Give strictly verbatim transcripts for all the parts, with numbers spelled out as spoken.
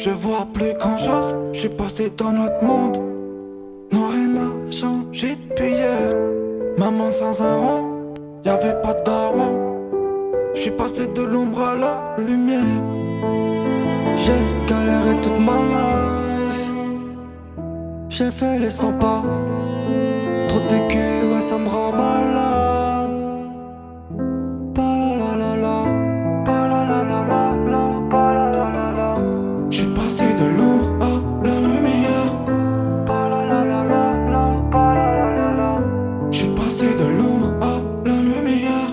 Je vois plus grand chose, je suis passé dans notre monde. Non, rien n'a changé depuis hier. Maman sans un rond, y'avait pas de daron. Je suis passé de l'ombre à la lumière. J'ai galéré toute ma life. J'ai fait les cent pas. Trop de vécu, ouais ça me rend malade. Pa la la la la, pa la la la la la, pa la la la la. J'suis passé de l'ombre à la lumière. Pa la la la la la, pa la la la la. J'suis passé de l'ombre à la lumière.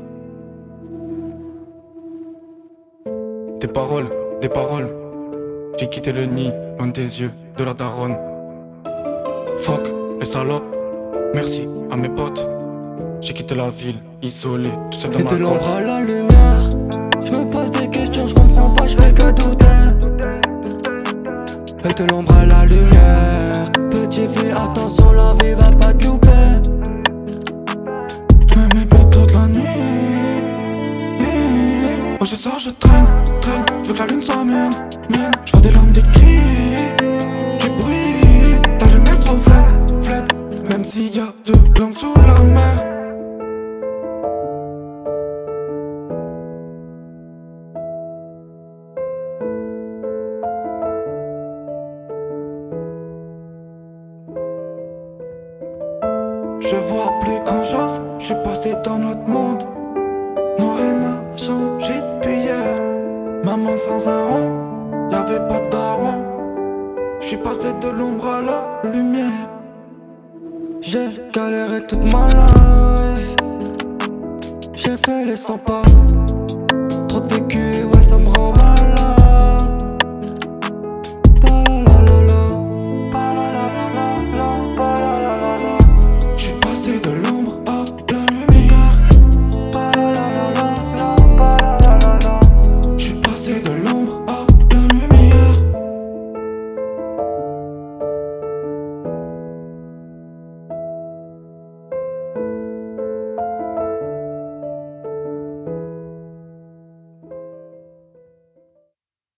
Des paroles, des paroles. J'ai quitté le nid, loin des yeux de la daronne. Fuck les salopes, merci à mes potes. J'ai quitté la ville, isolé, tout seul dans ma grotte. Et de l'ombre à la lumière, je me pose des questions, je comprends pas, je fais que douter. Et de l'ombre à la lumière, petit fille, attention, la vie va pas te louper. Je me mets bientôt de la nuit. Oh je sors, je traîne, traîne, je veux que la lune soit mienne, mienne. Je vois des larmes, des cris, du bruit. Ta lumière se reflète, flète, même s'il y a de l'ombre sous la mer. Je vois plus grand chose, je suis passé dans notre monde. Non, rien n'a changé depuis hier. Maman sans un rond, y'avait pas de daron. J'suis passé de l'ombre à la lumière. J'ai galéré toute ma life. J'ai fait les cent pas.